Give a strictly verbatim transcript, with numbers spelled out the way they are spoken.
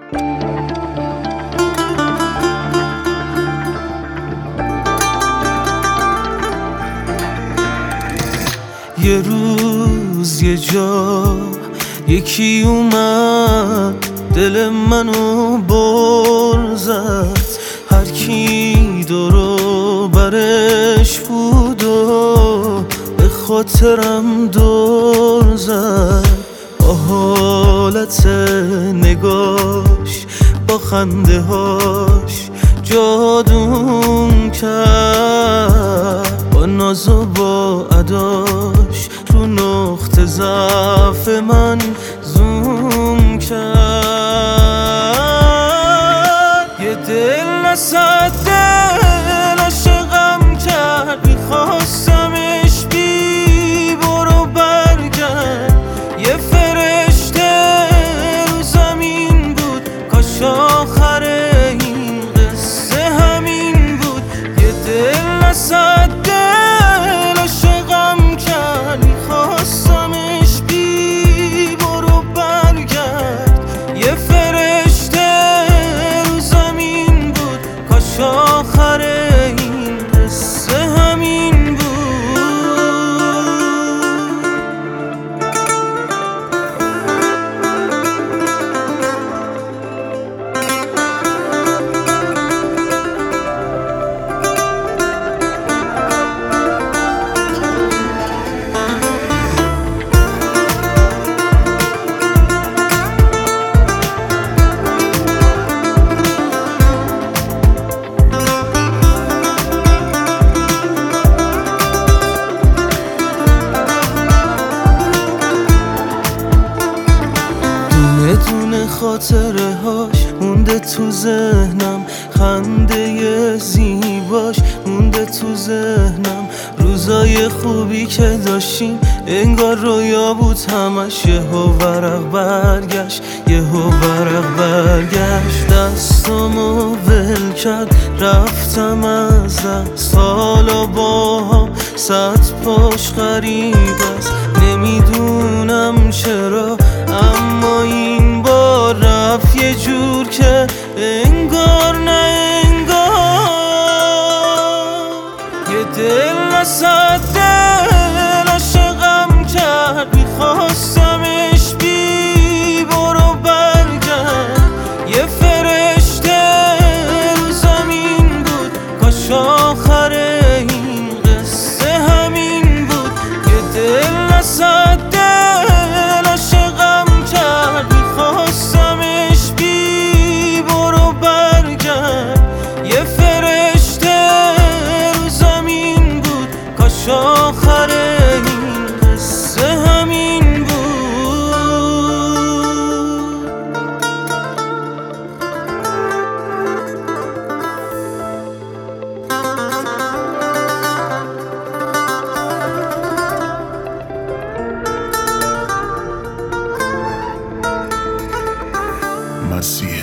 یه روز یه جا یکی اومد دل منو بر زد، هر کی دورو برش بود و به خاطرم دور زد. با حالت نگاش با خنده هاش جادوم کرد، با ناز و با اداش رو نقطه ضعف من زوم کرد. یه دل نصد دل عاشقم کرد، میخواستمش بی برو برگرد. یه فرشته رو زمین بود، کاش آخر این قصه همین بود. یه دل نصد دل عاشقم کرد، میخواستمش بی برو برگرد. یه فرشته رو زمین بود، کاش آخر این قصه همین بود. دونه خاطره هاش مونده تو ذهنم، خنده زیباش مونده تو ذهنم. روزای خوبی که داشتیم انگار رویا بود همش، یهو ورق برگشت یهو ورق برگشت. دستامو ول کرد رفتم از دست، حالا با هم صد پاش غریب است. نمیدونم چرا اما این بار رفت یه جور که انگار نه انگار. یه دل نصد دل عاشقم کرد، میخواستمش بی برو برگرد. یه فرشته رو زمین بود، کاش آخر این قصه همین بود. یه دل نصد دل عاشقم کرد، میخواستمش بی برو برگرد. یه فرشته رو زمین بود، کاش آخر این قصه همین بود. مسیح